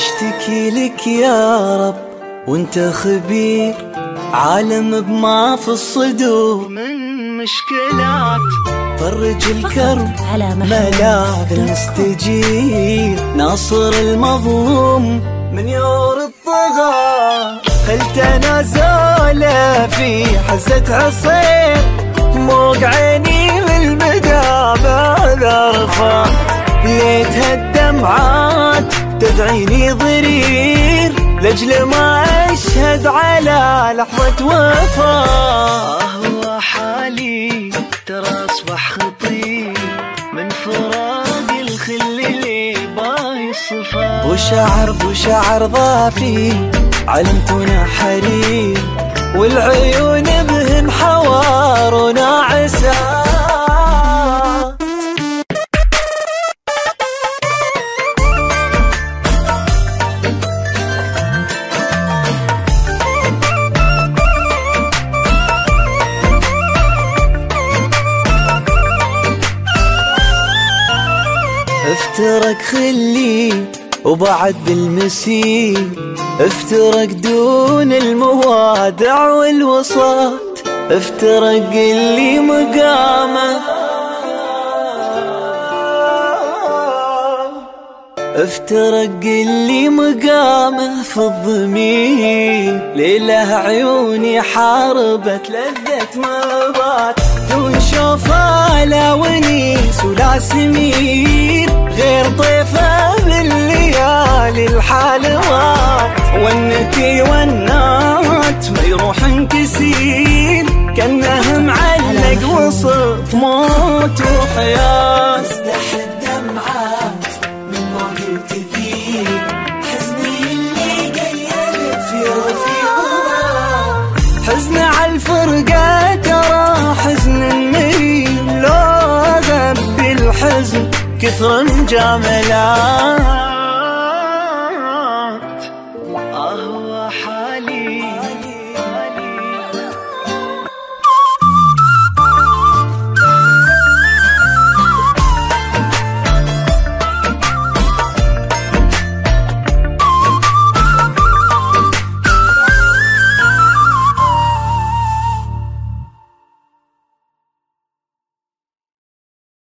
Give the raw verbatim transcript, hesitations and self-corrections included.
اشتكي لك يا رب وانت خبير عالم بما في الصدور من مشكلات، فرج الكرب ملاذ المستجير، ناصر المظلوم من يور الطغاة، خل تنازله في حزة عصير، موق عيني بالمدى بعد رفاه، ليتها الدمعات تدعيني ضرير، لأجل ما أشهد على لحظة وفاة. هو حالي ترى أصبح خطير من فراق الخل اللي باي صفاه، وشعر بشعر ضافي علمتنا حرير، والعيون بهن حوار وناعسة. افترق خلي وبعد بالمسير، افترق دون الموادع والوساط، افترق اللي مقامه، افترق اللي مقامه في الضمير، ليله عيوني حاربت لذة مبات، دون شوفه لا ونيس ولا سمير، غير طيفه بالليالي الحالوات، ونتي ونات ما يروح انكسير، كانه معلق وسط موت وحياه. تسدح الدمعات من موقف كثير، حزني اللي قيلت في رفيقها، حزن على الفرقة ترى حزن مرير، لو غب الحزن كثر مجاملات.